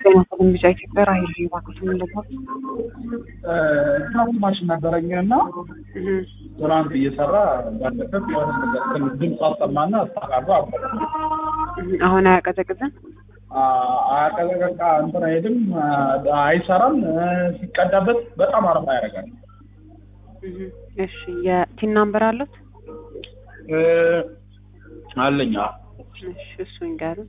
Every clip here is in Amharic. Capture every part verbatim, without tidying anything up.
ጤና ይስጥልኝ ቢጫ ኢትዮጵያ ራሄል እባክዎት ምን ልበል? ትናንት ማሽን ነበረኝና ትናንት እየሰራ ባለበት የሆነ ነገር ትንሽ ድምፅ አሰማና አስተካክሎ አቆመ። አሁን አያቀዘቅዝም? አያቀዘቅዝም እንትን አይልም አይሰራም። ሲቀዳበት በጣም አረፋ ያደርጋል። እሺ የቲን ናምበር አሉት? አለኝ። እሺ እሱን ጋር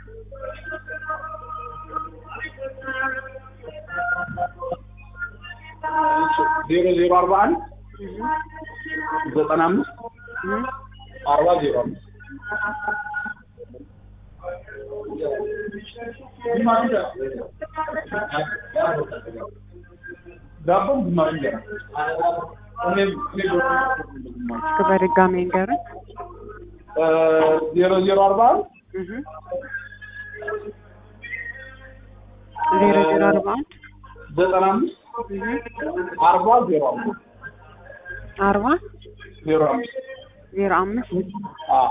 ዜሮ ዜሮ አርባ አንድ ዘጠና አምስት አርባ ዜሮ አምስት ዳቦም ግማሽ እንጀራ በድጋሚ ንገሩኝ። ዜሮ ዜሮ አርባ አንድ ዜሮ ዜሮ አርባ አንድ ዘጠና አምስት አርባ ዜሮ አምስት አርባ ዜሮ አምስት ዜሮ አምስት አዎ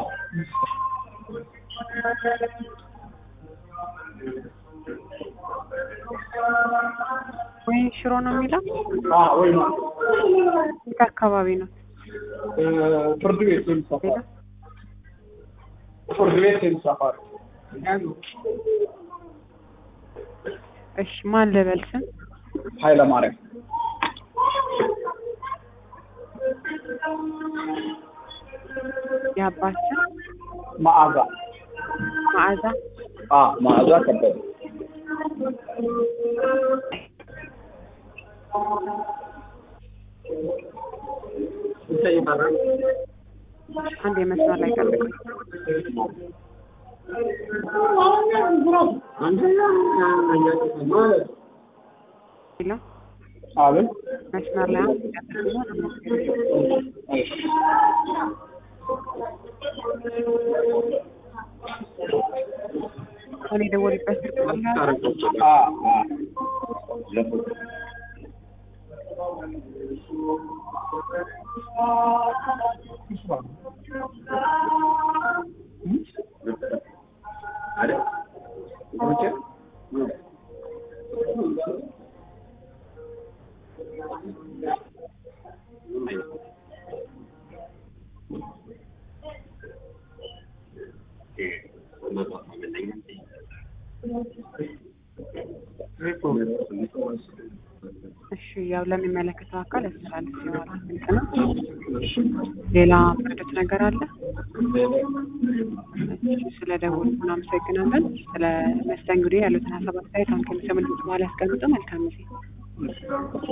ወይ ሽሮ ነው የሚለው? አዎ ወይ ነው። የት አካባቢ ነው? ፍርድ ቤት ሰፈር ፍርድ ቤት ሰፈር። እሺ ማን ልበል ስም? ኃይለ ማርያም የአባት ስም? መዓዛ መዓዛ አ መዓዛ ከበደ። አንድ የመስመር ላይ ጠብቁኝ። ሄሎ አቤት መስመር ላይ እኔ ደወልበት ስልክ አ እሺ ያው ለሚመለከተው አካል ያስተላልፍ ይሆናል። ግልጽ ነው። ሌላ ምርጥ ነገር አለ? ስለ ደውል እናመሰግናለን። ስለ መስተንግዶ ያሉትን ሀሳብ አስተያየት አንከን ሰምተን በኋላ ያስቀምጡ። መልካም ጊዜ